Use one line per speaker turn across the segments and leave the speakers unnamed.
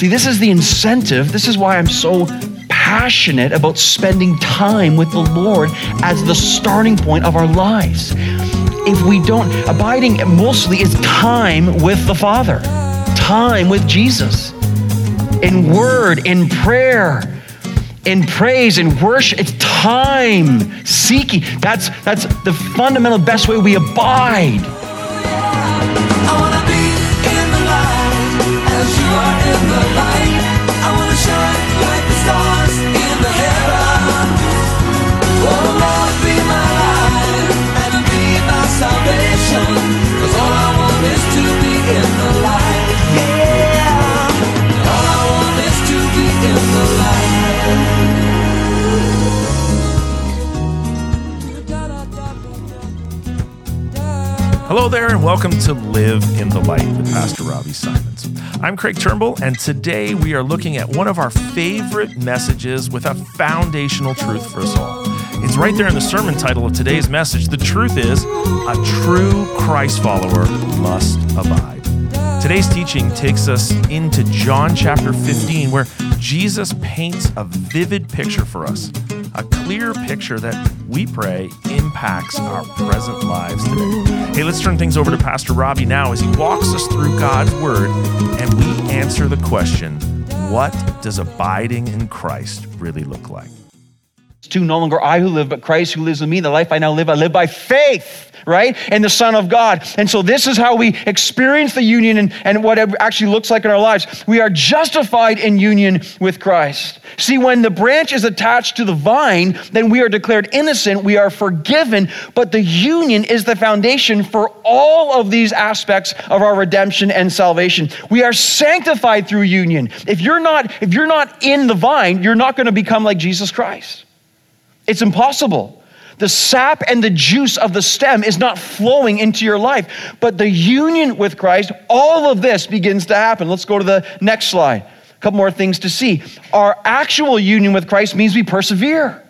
See, this is the incentive. This is why I'm so passionate about spending time with the Lord as the starting point of our lives. If we don't, abiding mostly is time with the Father, time with Jesus, in word, in prayer, in praise, in worship. It's time seeking. That's the fundamental best way we abide.
I want to be in the light as you are in the light. I want to shine like the stars in the heavens. Oh Lord, be my light and be my salvation. 'Cause all I want is to be in the light. Yeah. All I want is to be in the light.
Hello there, and welcome to Live in the Light with Pastor Robbie Simons. I'm Craig Turnbull, and today we are looking at one of our favorite messages with a foundational truth for us all. It's right there in the sermon title of today's message. The truth is, a true Christ follower must abide. Today's teaching takes us into John chapter 15, where Jesus paints a vivid picture for us, a clear picture that we pray impacts our present lives today. Hey, let's turn things over to Pastor Robbie now as he walks us through God's Word and we answer the question, what does abiding in Christ really look like?
It's no longer I who live, but Christ who lives in me. The life I now live, I live by faith, right? In the Son of God. And so this is how we experience the union and what it actually looks like in our lives. We are justified in union with Christ. See, when the branch is attached to the vine, then we are declared innocent, we are forgiven, but the union is the foundation for all of these aspects of our redemption and salvation. We are sanctified through union. If you're not in the vine, you're not going to become like Jesus Christ. It's impossible. The sap and the juice of the stem is not flowing into your life, but the union with Christ, all of this begins to happen. Let's go to the next slide. A couple more things to see. Our actual union with Christ means we persevere.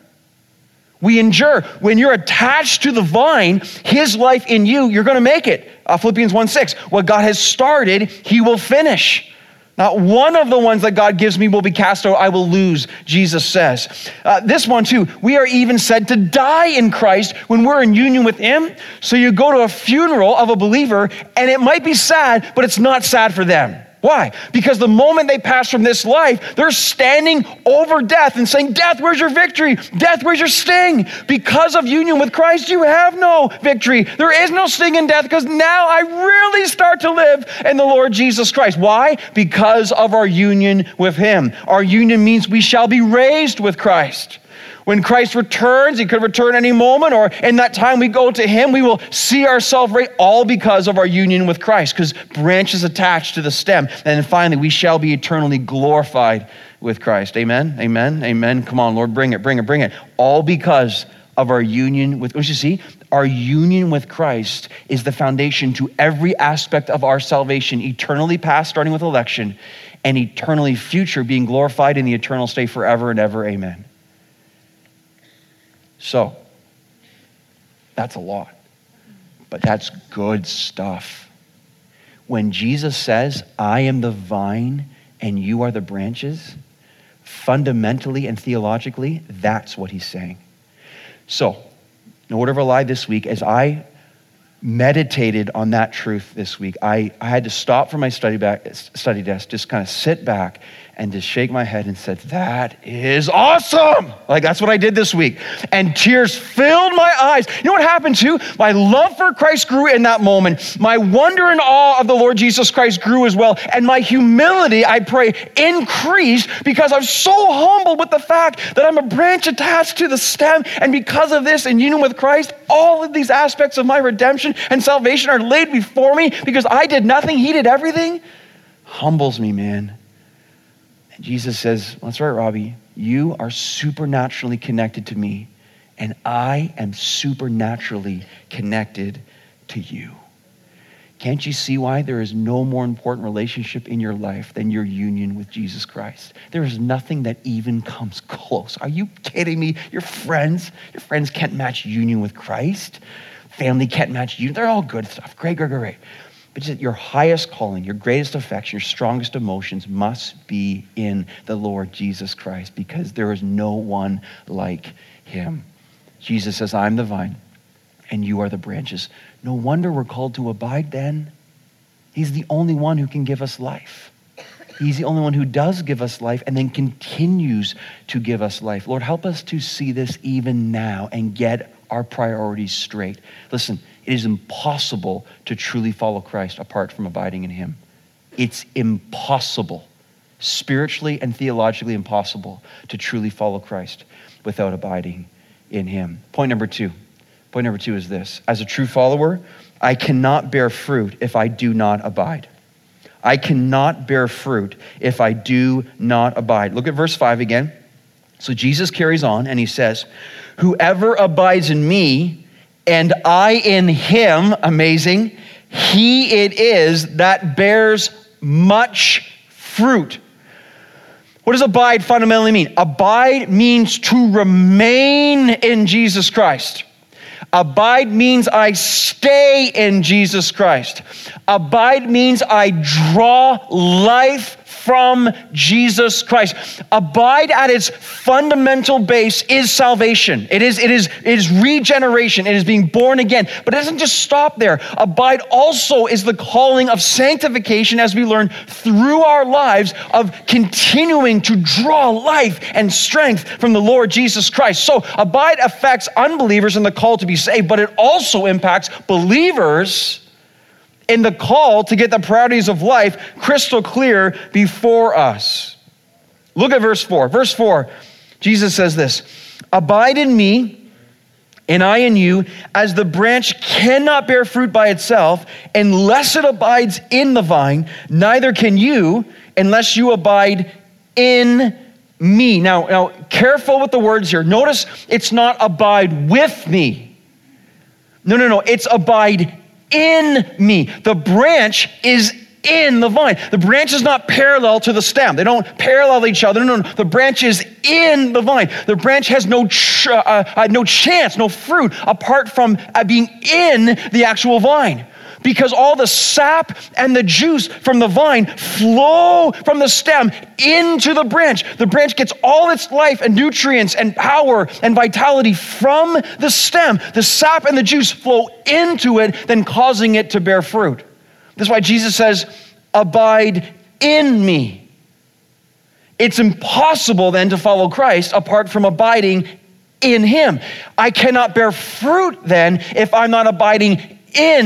We endure. When you're attached to the vine, his life in you, you're going to make it. Philippians 1:6, what God has started, he will finish. Not one of the ones that God gives me will be cast out, I will lose, Jesus says. This one too, we are even said to die in Christ when we're in union with him. So you go to a funeral of a believer and it might be sad, but it's not sad for them. Why? Because the moment they pass from this life, they're standing over death and saying, death, where's your victory? Death, where's your sting? Because of union with Christ, you have no victory. There is no sting in death because now I really start to live in the Lord Jesus Christ. Why? Because of our union with him. Our union means we shall be raised with Christ. When Christ returns, he could return any moment, or in that time we go to him, we will see ourselves raised, all because of our union with Christ, because branches attached to the stem. And then finally, we shall be eternally glorified with Christ. Amen, amen, amen. Come on, Lord, bring it, bring it, bring it. All because of our union with, don't you see? Our union with Christ is the foundation to every aspect of our salvation, eternally past, starting with election, and eternally future, being glorified in the eternal state forever and ever. Amen. So, that's a lot, but that's good stuff. When Jesus says, I am the vine and you are the branches, fundamentally and theologically, that's what he's saying. So, in order of a lie this week, as I meditated on that truth this week, I had to stop from my study desk, just kind of sit back and just shake my head and said, that is awesome. Like, that's what I did this week. And tears filled my eyes. You know what happened too? My love for Christ grew in that moment. My wonder and awe of the Lord Jesus Christ grew as well. And my humility, I pray, increased because I'm so humbled with the fact that I'm a branch attached to the stem. And because of this, in union with Christ, all of these aspects of my redemption and salvation are laid before me because I did nothing, he did everything. Humbles me, man. And Jesus says, that's right, Robbie, you are supernaturally connected to me, and I am supernaturally connected to you. Can't you see why there is no more important relationship in your life than your union with Jesus Christ? There is nothing that even comes close. Are you kidding me? Your friends can't match union with Christ. Family can't match union. They're all good stuff. Great. But just your highest calling, your greatest affection, your strongest emotions must be in the Lord Jesus Christ, because there is no one like him. Jesus says, I'm the vine and you are the branches. No wonder we're called to abide then. He's the only one who can give us life. He's the only one who does give us life and then continues to give us life. Lord, help us to see this even now and get our priorities straight. Listen, it is impossible to truly follow Christ apart from abiding in him. It's impossible, spiritually and theologically impossible, to truly follow Christ without abiding in him. Point number two is this. As a true follower, I cannot bear fruit if I do not abide. I cannot bear fruit if I do not abide. Look at verse 5 again. So Jesus carries on and he says, whoever abides in me and I in him, amazing, he it is that bears much fruit. What does abide fundamentally mean? Abide means to remain in Jesus Christ. Abide means I stay in Jesus Christ. Abide means I draw life from Jesus Christ. Abide at its fundamental base is salvation. It is regeneration. It is being born again. But it doesn't just stop there. Abide also is the calling of sanctification, as we learn through our lives, of continuing to draw life and strength from the Lord Jesus Christ. So abide affects unbelievers in the call to be saved, but it also impacts believers in the call to get the priorities of life crystal clear before us. Look at verse 4. Verse 4, Jesus says this, abide in me and I in you, as the branch cannot bear fruit by itself unless it abides in the vine, neither can you unless you abide in me. Now, careful with the words here. Notice it's not abide with me. No, it's abide in me. The branch is in the vine. The branch is not parallel to the stem. They don't parallel each other. No. The branch is in the vine. The branch has no chance, no fruit apart from being in the actual vine. Because all the sap and the juice from the vine flow from the stem into the branch. The branch gets all its life and nutrients and power and vitality from the stem. The sap and the juice flow into it, then causing it to bear fruit. That's why Jesus says, abide in me. It's impossible then to follow Christ apart from abiding in him. I cannot bear fruit then if I'm not abiding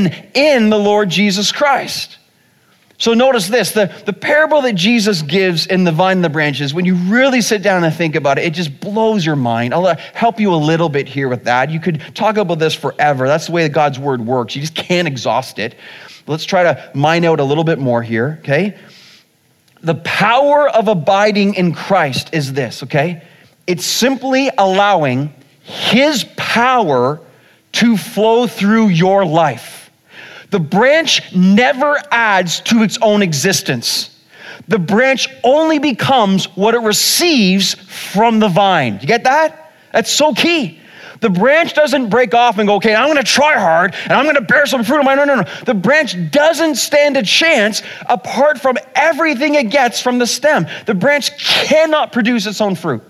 in the Lord Jesus Christ. So notice this, the parable that Jesus gives in the vine and the branches, when you really sit down and think about it, it just blows your mind. I'll help you a little bit here with that. You could talk about this forever. That's the way that God's word works. You just can't exhaust it. Let's try to mine out a little bit more here, okay? The power of abiding in Christ is this, okay? It's simply allowing his power to flow through your life. The branch never adds to its own existence. The branch only becomes what it receives from the vine. You get that? That's so key. The branch doesn't break off and go, okay, I'm going to try hard and I'm going to bear some fruit of mine. No. The branch doesn't stand a chance apart from everything it gets from the stem. The branch cannot produce its own fruit.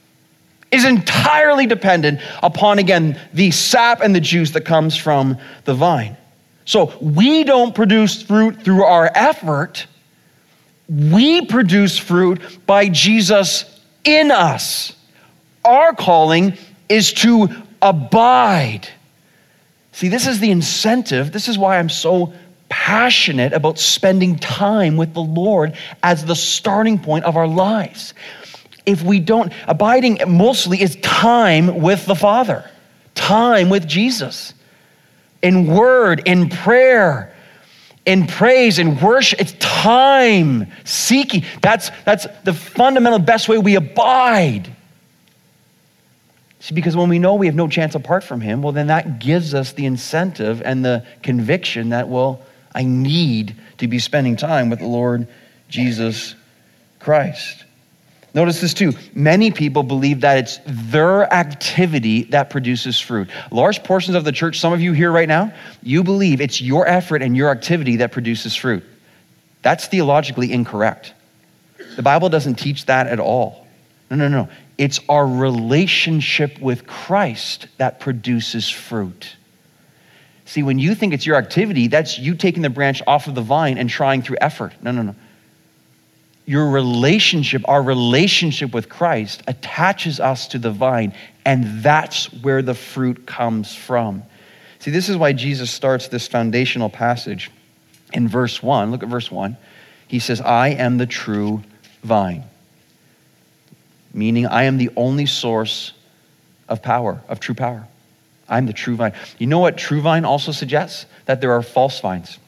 Is entirely dependent upon, again, the sap and the juice that comes from the vine. So we don't produce fruit through our effort. We produce fruit by Jesus in us. Our calling is to abide. See, this is the incentive. This is why I'm so passionate about spending time with the Lord as the starting point of our lives. If we don't, abiding mostly is time with the Father, time with Jesus, in word, in prayer, in praise, in worship. It's time seeking. That's the fundamental best way we abide. See, because when we know we have no chance apart from him, well, then that gives us the incentive and the conviction that, well, I need to be spending time with the Lord Jesus Christ. Notice this too. Many people believe that it's their activity that produces fruit. Large portions of the church, some of you here right now, you believe it's your effort and your activity that produces fruit. That's theologically incorrect. The Bible doesn't teach that at all. No. It's our relationship with Christ that produces fruit. See, when you think it's your activity, that's you taking the branch off of the vine and trying through effort. No. Your relationship, our relationship with Christ attaches us to the vine, and that's where the fruit comes from. See, this is why Jesus starts this foundational passage in verse 1. Look at verse 1. He says, I am the true vine, meaning I am the only source of power, of true power. I'm the true vine. You know what true vine also suggests? That there are false vines.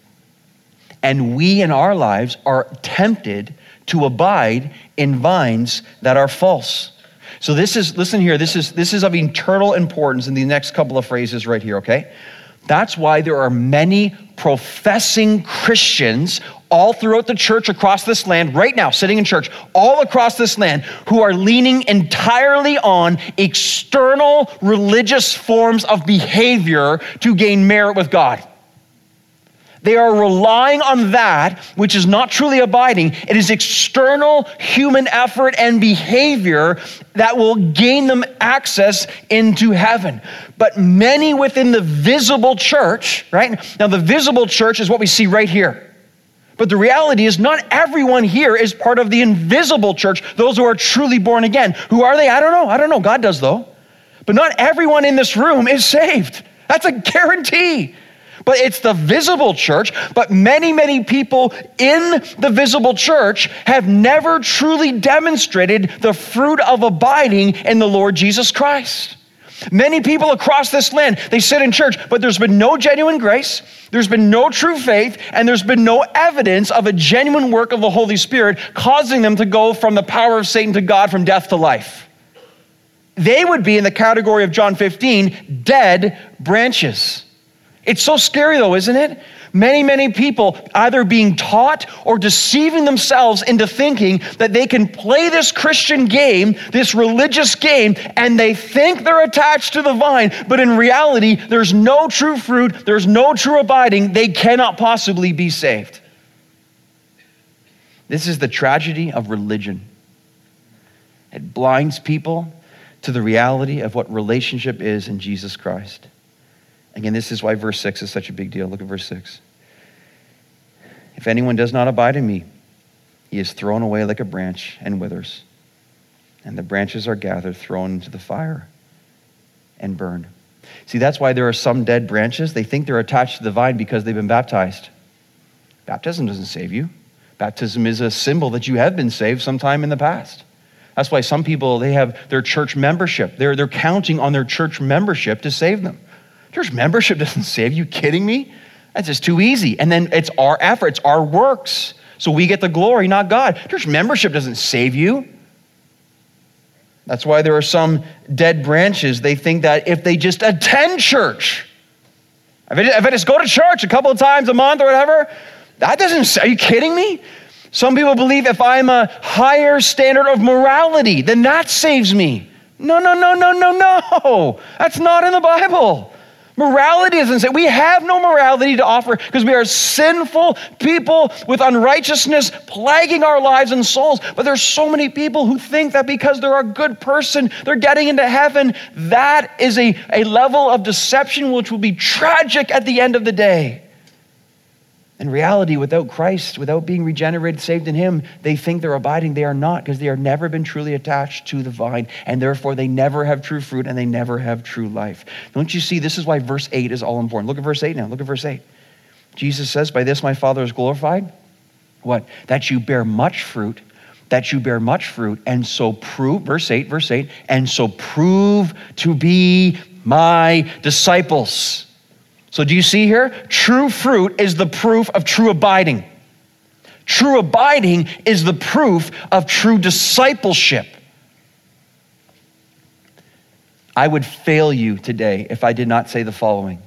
And we in our lives are tempted to abide in vines that are false. So listen here, this is of eternal importance in the next couple of phrases right here, okay? That's why there are many professing Christians all throughout the church across this land, right now, sitting in church, all across this land, who are leaning entirely on external religious forms of behavior to gain merit with God. They are relying on that which is not truly abiding. It is external human effort and behavior that will gain them access into heaven. But many within the visible church, right? Now, the visible church is what we see right here. But the reality is not everyone here is part of the invisible church, those who are truly born again. Who are they? I don't know. God does, though. But not everyone in this room is saved. That's a guarantee. But it's the visible church. But many people in the visible church have never truly demonstrated the fruit of abiding in the Lord Jesus Christ. Many people across this land, they sit in church, but there's been no genuine grace, there's been no true faith, and there's been no evidence of a genuine work of the Holy Spirit causing them to go from the power of Satan to God, from death to life. They would be in the category of John 15, dead branches. It's so scary though, isn't it? Many people either being taught or deceiving themselves into thinking that they can play this Christian game, this religious game, and they think they're attached to the vine, but in reality, there's no true fruit, there's no true abiding, they cannot possibly be saved. This is the tragedy of religion. It blinds people to the reality of what relationship is in Jesus Christ. Again, this is why verse 6 is such a big deal. Look at verse 6. If anyone does not abide in me, he is thrown away like a branch and withers. And the branches are gathered, thrown into the fire, and burned. See, that's why there are some dead branches. They think they're attached to the vine because they've been baptized. Baptism doesn't save you. Baptism is a symbol that you have been saved sometime in the past. That's why some people, they have their church membership. They're counting on their church membership to save them. Church membership doesn't save you. Kidding me? That's just too easy. And then it's our efforts, our works. So we get the glory, not God. Church membership doesn't save you. That's why there are some dead branches. They think that if they just attend church, if I just go to church a couple of times a month or whatever, that doesn't, are you kidding me? Some people believe if I'm a higher standard of morality, then that saves me. No. That's not in the Bible. Morality doesn't say, we have no morality to offer because we are sinful people with unrighteousness plaguing our lives and souls. But there's so many people who think that because they're a good person, they're getting into heaven. That is a level of deception which will be tragic at the end of the day. In reality, without Christ, without being regenerated, saved in Him, they think they're abiding. They are not, because they have never been truly attached to the vine, and therefore they never have true fruit and they never have true life. Don't you see? This is why verse 8 is all important. Look at verse 8 now. Look at verse 8. Jesus says, by this my Father is glorified. What? That you bear much fruit, and so prove, verse 8, and so prove to be my disciples. So do you see here? True fruit is the proof of true abiding. True abiding is the proof of true discipleship. I would fail you today if I did not say the following.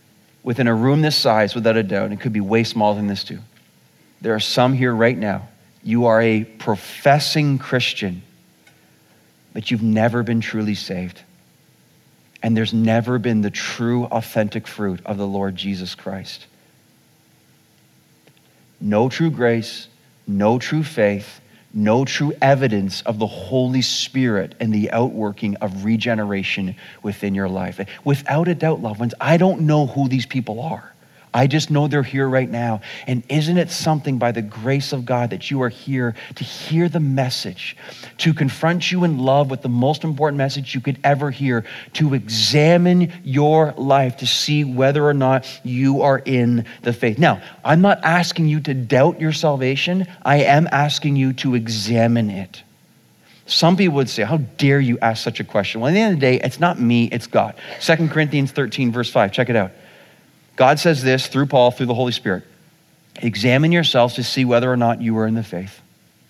Within a room this size, without a doubt, it could be way smaller than this too. There are some here right now You are a professing Christian, but you've never been truly saved. And there's never been the true, authentic fruit of the Lord Jesus Christ. No true grace, no true faith, no true evidence of the Holy Spirit and the outworking of regeneration within your life. Without a doubt, loved ones, I don't know who these people are. I just know they're here right now. And isn't it something by the grace of God that you are here to hear the message, to confront you in love with the most important message you could ever hear, to examine your life to see whether or not you are in the faith. Now, I'm not asking you to doubt your salvation. I am asking you to examine it. Some people would say, how dare you ask such a question? Well, at the end of the day, it's not me, it's God. 2 Corinthians 13, verse 5, check it out. God says this through Paul, through the Holy Spirit. Examine yourselves to see whether or not you are in the faith.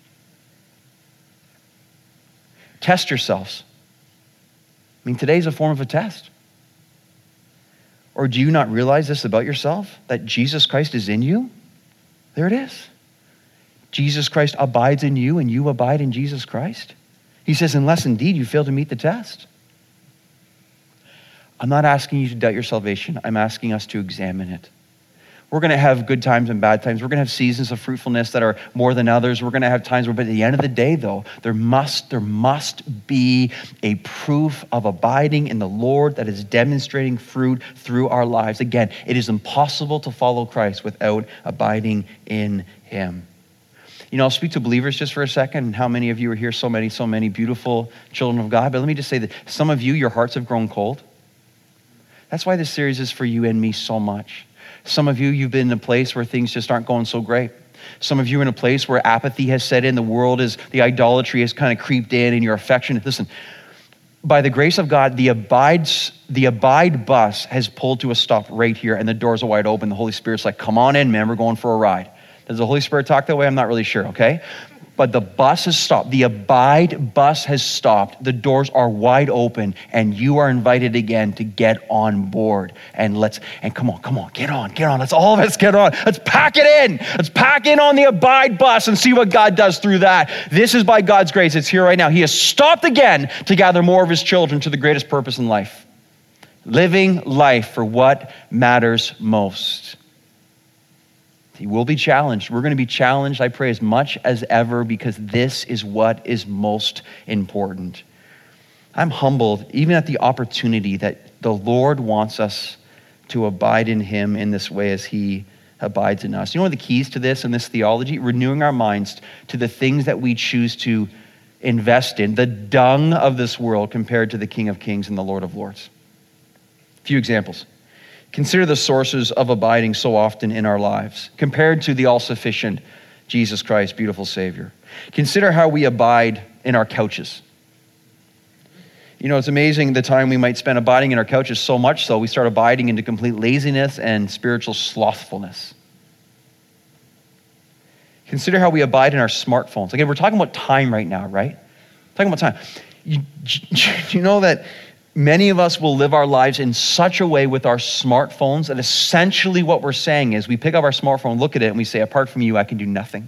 Test yourselves. I mean, today's a form of a test. Or do you not realize this about yourself? That Jesus Christ is in you? There it is. Jesus Christ abides in you and you abide in Jesus Christ. He says, unless indeed you fail to meet the test. I'm not asking you to doubt your salvation. I'm asking us to examine it. We're going to have good times and bad times. We're going to have seasons of fruitfulness that are more than others. We're going to have times where, but at the end of the day, though, there must be a proof of abiding in the Lord that is demonstrating fruit through our lives. Again, it is impossible to follow Christ without abiding in him. You know, I'll speak to believers just for a second, and how many of you are here, so many beautiful children of God. But let me just say that some of you, your hearts have grown cold. That's why this series is for you and me so much. Some of you, you've been in a place where things just aren't going so great. Some of you are in a place where apathy has set in, the idolatry has kind of creeped in, and you're affectionate. Listen, by the grace of God, the Abide bus has pulled to a stop right here, and the doors are wide open. The Holy Spirit's like, come on in, man, we're going for a ride. Does the Holy Spirit talk that way? I'm not really sure, okay? But the bus has stopped. The Abide bus has stopped. The doors are wide open, and you are invited again to get on board. And come on, get on. Let's all of us get on. Let's pack it in. Let's pack in on the Abide bus and see what God does through that. This is by God's grace. It's here right now. He has stopped again to gather more of his children to the greatest purpose in life. Living life for what matters most. He will be challenged. We're going to be challenged, I pray, as much as ever, because this is what is most important. I'm humbled even at the opportunity that the Lord wants us to abide in him in this way as he abides in us. You know what the keys to this and this theology? Renewing our minds to the things that we choose to invest in, the dung of this world compared to the King of Kings and the Lord of Lords. A few examples. Consider the sources of abiding so often in our lives, compared to the all-sufficient Jesus Christ, beautiful Savior. Consider how we abide in our couches. You know, it's amazing the time we might spend abiding in our couches, so much so we start abiding into complete laziness and spiritual slothfulness. Consider how we abide in our smartphones. Again, we're talking about time right now, right? Talking about time. You know that many of us will live our lives in such a way with our smartphones that essentially what we're saying is we pick up our smartphone, look at it, and we say, apart from you, I can do nothing.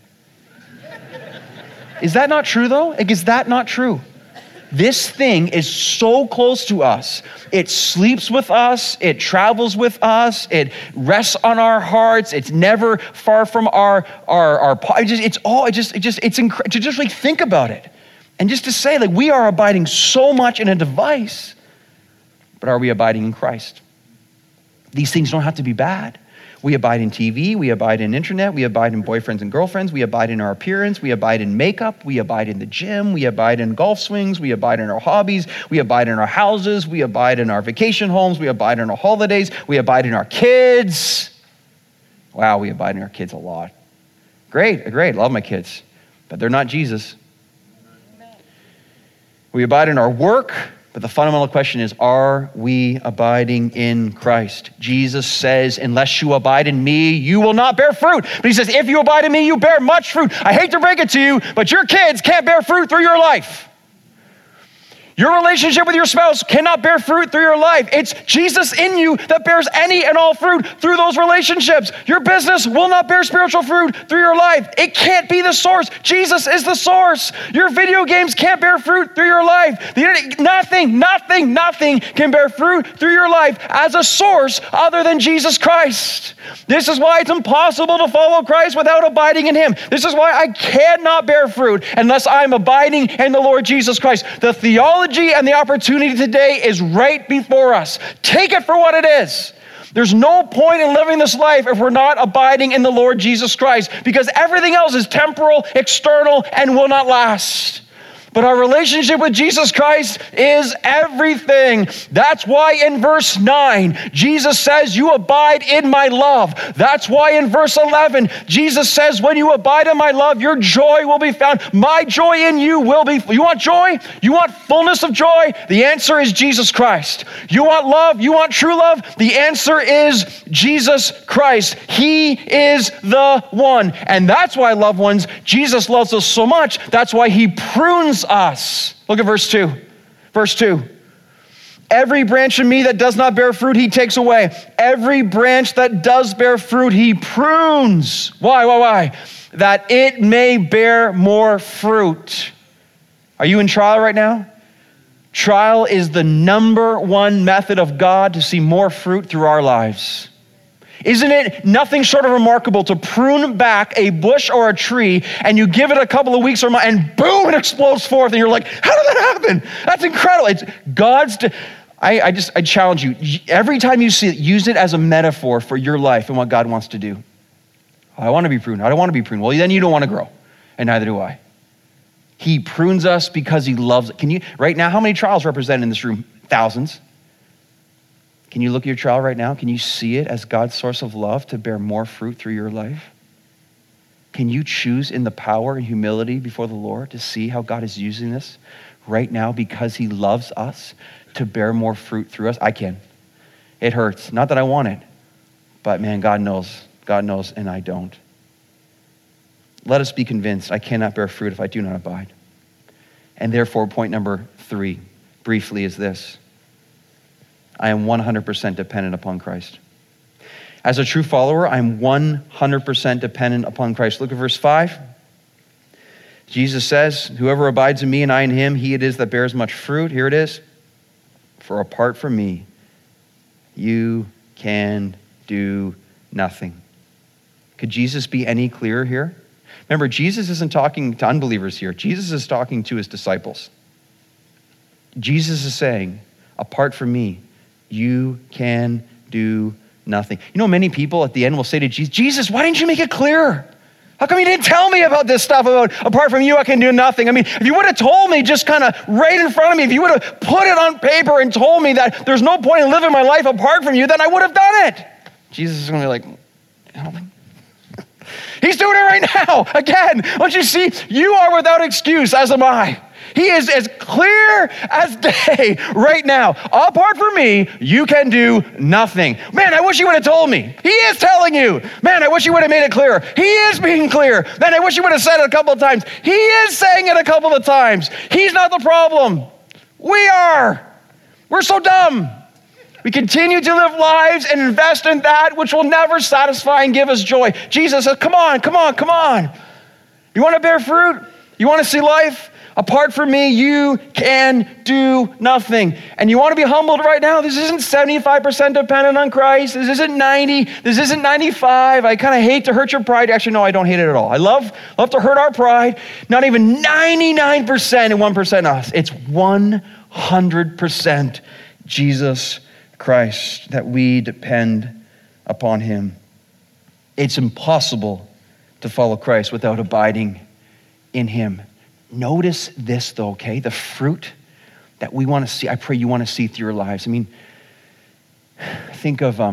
Is that not true, though? Is that not true? This thing is so close to us. It sleeps with us. It travels with us. It rests on our hearts. It's never far from our it's incredible to just like think about it. And just to say, like, we are abiding so much in a device, but are we abiding in Christ? These things don't have to be bad. We abide in TV, we abide in internet, we abide in boyfriends and girlfriends, we abide in our appearance, we abide in makeup, we abide in the gym, we abide in golf swings, we abide in our hobbies, we abide in our houses, we abide in our vacation homes, we abide in our holidays, we abide in our kids. Wow, we abide in our kids a lot. Great, love my kids, but they're not Jesus. We abide in our work, but the fundamental question is, are we abiding in Christ? Jesus says, unless you abide in me, you will not bear fruit. But he says, if you abide in me, you bear much fruit. I hate to break it to you, but your kids can't bear fruit through your life. Your relationship with your spouse cannot bear fruit through your life. It's Jesus in you that bears any and all fruit through those relationships. Your business will not bear spiritual fruit through your life. It can't be the source. Jesus is the source. Your video games can't bear fruit through your life. The internet, nothing can bear fruit through your life as a source other than Jesus Christ. This is why it's impossible to follow Christ without abiding in him. This is why I cannot bear fruit unless I'm abiding in the Lord Jesus Christ. The theology and the opportunity today is right before us. Take it for what it is. There's no point in living this life if we're not abiding in the Lord Jesus Christ, because everything else is temporal, external, and will not last. But our relationship with Jesus Christ is everything. That's why in verse 9, Jesus says, you abide in my love. That's why in verse 11, Jesus says, when you abide in my love, your joy will be found. My joy in you will be. You want joy? You want fullness of joy? The answer is Jesus Christ. You want love? You want true love? The answer is Jesus Christ. He is the one. And that's why, loved ones, Jesus loves us so much. That's why he prunes us. Look at verse 2. Verse 2. Every branch in me that does not bear fruit, he takes away. Every branch that does bear fruit, he prunes. Why? That it may bear more fruit. Are you in trial right now? Trial is the number one method of God to see more fruit through our lives. Isn't it nothing short of remarkable to prune back a bush or a tree and you give it a couple of weeks or months and boom, it explodes forth and you're like, how did that happen? That's incredible. It's God's, I challenge you, every time you see it, use it as a metaphor for your life and what God wants to do. I want to be pruned. I don't want to be pruned. Well, then you don't want to grow, and neither do I. He prunes us because he loves it. Can you, right now, how many trials represented in this room? Thousands. Can you look at your trial right now? Can you see it as God's source of love to bear more fruit through your life? Can you choose in the power and humility before the Lord to see how God is using this right now because he loves us to bear more fruit through us? I can. It hurts. Not that I want it, but man, God knows. God knows, and I don't. Let us be convinced I cannot bear fruit if I do not abide. And therefore, point number 3, briefly, is this. I am 100% dependent upon Christ. As a true follower, I'm 100% dependent upon Christ. Look at verse 5. Jesus says, whoever abides in me and I in him, he it is that bears much fruit. Here it is. For apart from me, you can do nothing. Could Jesus be any clearer here? Remember, Jesus isn't talking to unbelievers here. Jesus is talking to his disciples. Jesus is saying, apart from me, you can do nothing. You know, many people at the end will say to Jesus, Jesus, why didn't you make it clearer? How come you didn't tell me about this stuff about apart from you, I can do nothing? I mean, if you would have told me just kind of right in front of me, if you would have put it on paper and told me that there's no point in living my life apart from you, then I would have done it. Jesus is going to be like, I don't think. He's doing it right now. Again, don't you see? You are without excuse, as am I. He is as clear as day right now. Apart from me, you can do nothing. Man, I wish you would have told me. He is telling you. Man, I wish you would have made it clearer. He is being clear. Man, I wish you would have said it a couple of times. He is saying it a couple of times. He's not the problem. We are. We're so dumb. We continue to live lives and invest in that which will never satisfy and give us joy. Jesus says, come on. You want to bear fruit? You want to see life? Apart from me, you can do nothing. And you want to be humbled right now? This isn't 75% dependent on Christ. This isn't 90. This isn't 95. I kind of hate to hurt your pride. Actually, no, I don't hate it at all. I love to hurt our pride. Not even 99% and 1% us. It's 100% Jesus Christ that we depend upon him. It's impossible to follow Christ without abiding in him. Notice this though, okay? The fruit that we want to see, I pray you want to see through your lives. I mean, think of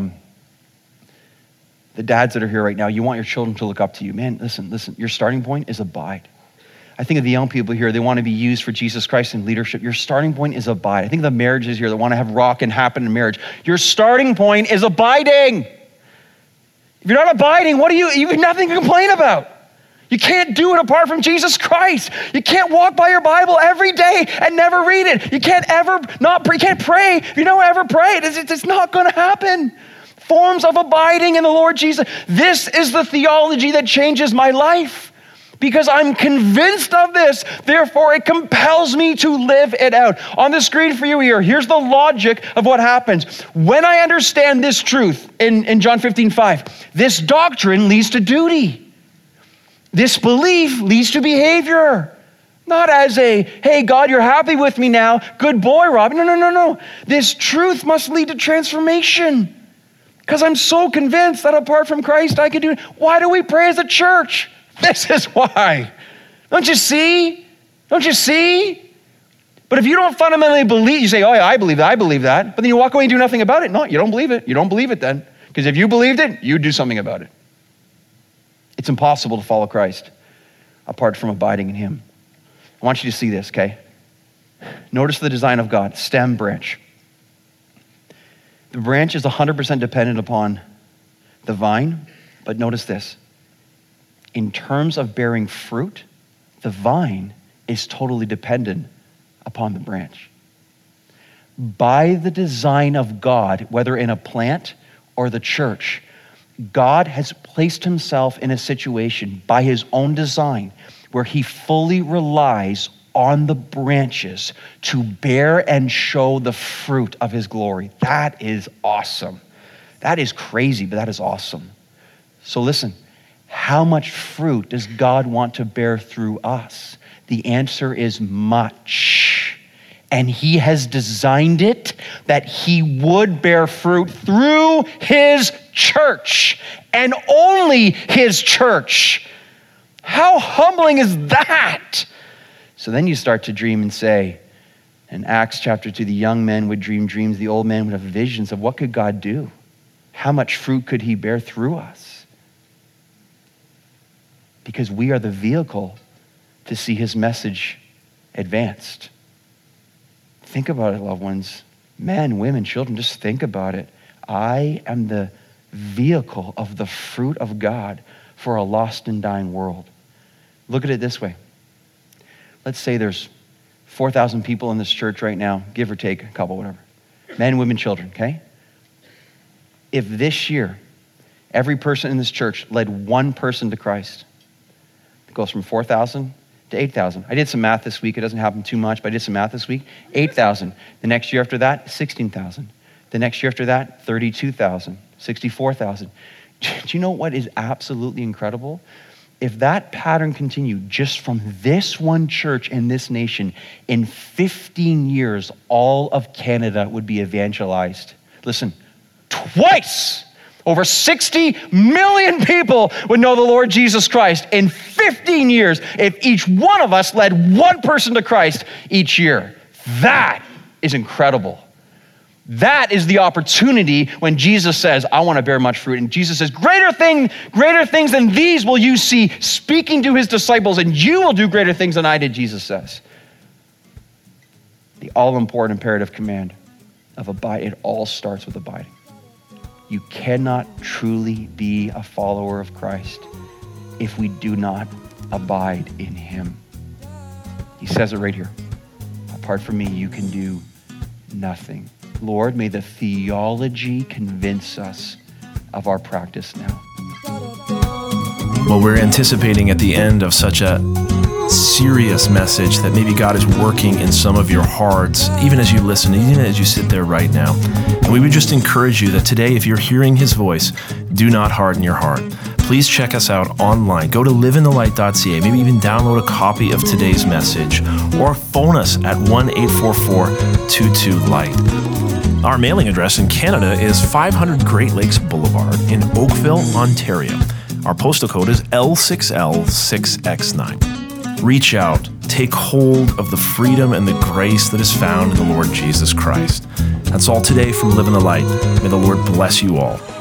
the dads that are here right now. You want your children to look up to you. Man, listen, your starting point is abide. I think of the young people here, they want to be used for Jesus Christ in leadership. Your starting point is abide. I think of the marriages here that want to have rock and happen in marriage. Your starting point is abiding. If you're not abiding, you have nothing to complain about. You can't do it apart from Jesus Christ. You can't walk by your Bible every day and never read it. You can't ever not pray. You can't pray if you don't ever pray. It's not going to happen. Forms of abiding in the Lord Jesus. This is the theology that changes my life because I'm convinced of this. Therefore, it compels me to live it out. On the screen for you here, here's the logic of what happens. When I understand this truth in John 15:5, this doctrine leads to duty. This belief leads to behavior. Not as a, hey, God, you're happy with me now. Good boy, Robbie. No. This truth must lead to transformation because I'm so convinced that apart from Christ, I can do it. Why do we pray as a church? This is why. Don't you see? Don't you see? But if you don't fundamentally believe, you say, oh, yeah, I believe that. But then you walk away and do nothing about it. No, you don't believe it. You don't believe it then. Because if you believed it, you'd do something about it. It's impossible to follow Christ apart from abiding in him. I want you to see this, okay? Notice the design of God, stem, branch. The branch is 100% dependent upon the vine, but notice this. In terms of bearing fruit, the vine is totally dependent upon the branch. By the design of God, whether in a plant or the church, God has placed himself in a situation by his own design where he fully relies on the branches to bear and show the fruit of his glory. That is awesome. That is crazy, but that is awesome. So listen, how much fruit does God want to bear through us? The answer is much. And he has designed it that he would bear fruit through his church and only his church. How humbling is that? So then you start to dream and say, in Acts chapter 2, the young men would dream dreams, the old men would have visions of what could God do? How much fruit could he bear through us? Because we are the vehicle to see his message advanced. Think about it, loved ones. Men, women, children, just think about it. I am the vehicle of the fruit of God for a lost and dying world. Look at it this way. Let's say there's 4,000 people in this church right now, give or take a couple, whatever. Men, women, children, okay? If this year, every person in this church led one person to Christ, it goes from 4,000 to 8,000. I did some math this week. It doesn't happen too much, but I did some math this week. 8,000. The next year after that, 16,000. The next year after that, 32,000, 64,000. Do you know what is absolutely incredible? If that pattern continued just from this one church in this nation, in 15 years, all of Canada would be evangelized. Listen, twice. Over 60 million people would know the Lord Jesus Christ in 15 years if each one of us led one person to Christ each year. That is incredible. That is the opportunity when Jesus says, I want to bear much fruit. And Jesus says, greater things than these will you see, speaking to his disciples, and you will do greater things than I did, Jesus says. The all-important imperative command of abide, it all starts with abiding. You cannot truly be a follower of Christ if we do not abide in him. He says it right here. Apart from me, you can do nothing. Lord, may the theology convince us of our practice now.
Well, we're anticipating at the end of such a serious message that maybe God is working in some of your hearts, even as you listen, even as you sit there right now. And we would just encourage you that today, if you're hearing his voice, do not harden your heart. Please check us out online. Go to liveinthelight.ca. Maybe even download a copy of today's message or phone us at 1-844-22-LIGHT. Our mailing address in Canada is 500 Great Lakes Boulevard in Oakville, Ontario. Our postal code is L6L6X9. Reach out, take hold of the freedom and the grace that is found in the Lord Jesus Christ. That's all today from Live in the Light. May the Lord bless you all.